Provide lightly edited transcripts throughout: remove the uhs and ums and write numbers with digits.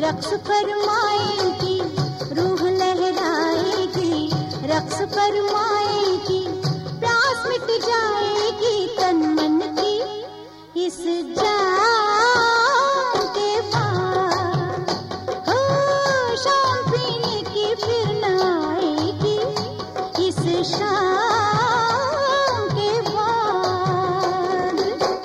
रक्स फरमाएगी, रूह लहराएगी, रक्स फरमाएगी, प्यास मिट जाएगी तन मन की इस जाम के बाद। हो शाम पीने की फिर न आएगी इस शाम के बाद।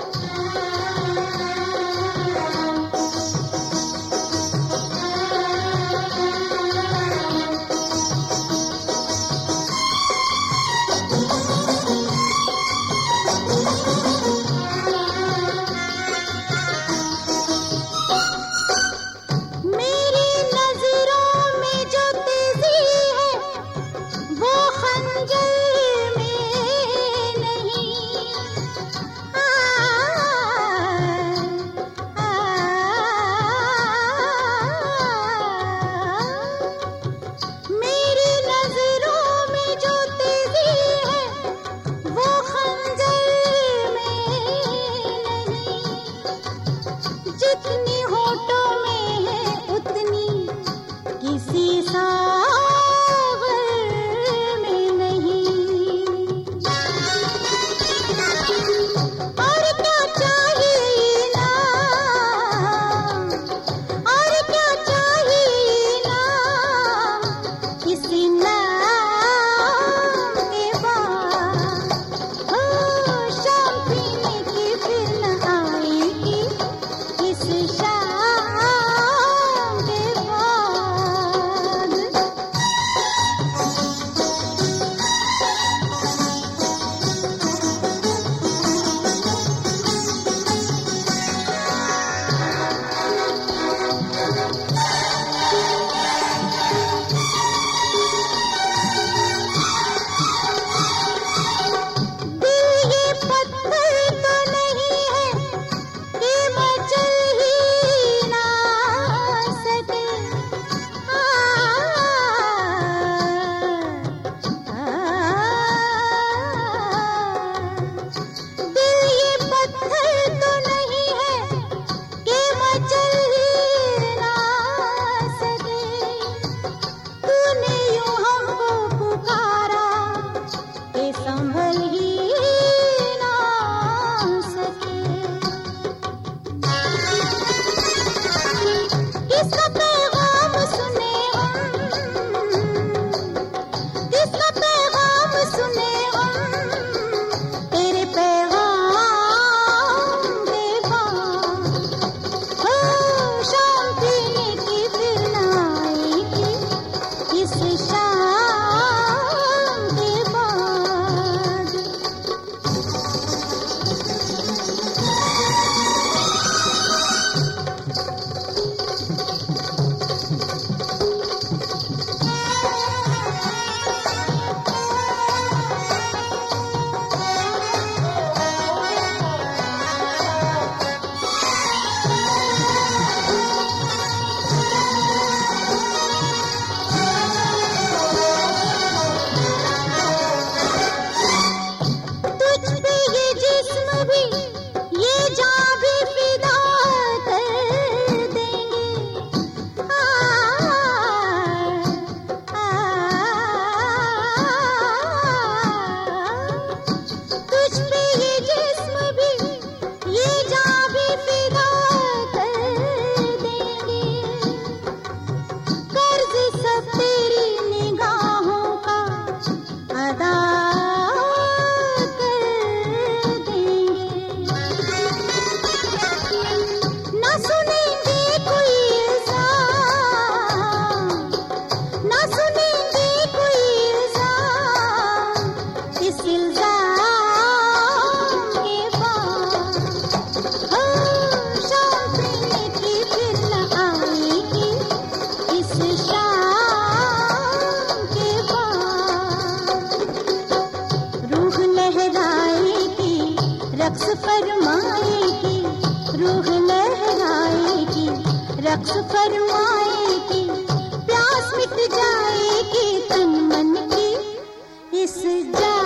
जितनी होठों में है उतनी किसी सावर में नहीं। और क्या चाहिए ना, और क्या चाहिए ना, किसी नाम के बाद। हो शाम पीने की फिर न आएगी इस शाम के बाद। दिल ये पत्थर तो नहीं है कि मचल ही ना सके। दिल ये पत्थर तो नहीं है कि मचल ही ना सके। तूने यूं हमको पुकारा कि संभल ही ना सके। किसका पैगाम सुने हम, किसका पैगाम सुने हम, तेरे पैगाम के बाद। हो शाम पीने की फिर न आएगी इस शाम के बाद। तुझ पे ये जिस्म भी ये जान भी फिदा कर देंगे। तुझ पे ये जिस्म भी ये जान भी फिदा कर देंगे। कर्ज सब तेरी निगाहों का अदा कर देंगे। ना सुनेंगे कोई इल्जाम, ना सुनेंगे कोई इल्जाम, इस इल्जाम के बाद। हो शाम पीने की फिर न आएगी इस शाम के बाद। रूह लहराएगी, रक्स फरमाएगी, रूह लहराएगी, रक्स फरमाएगी, प्यास मिट जाएगी तन मन की इस जाम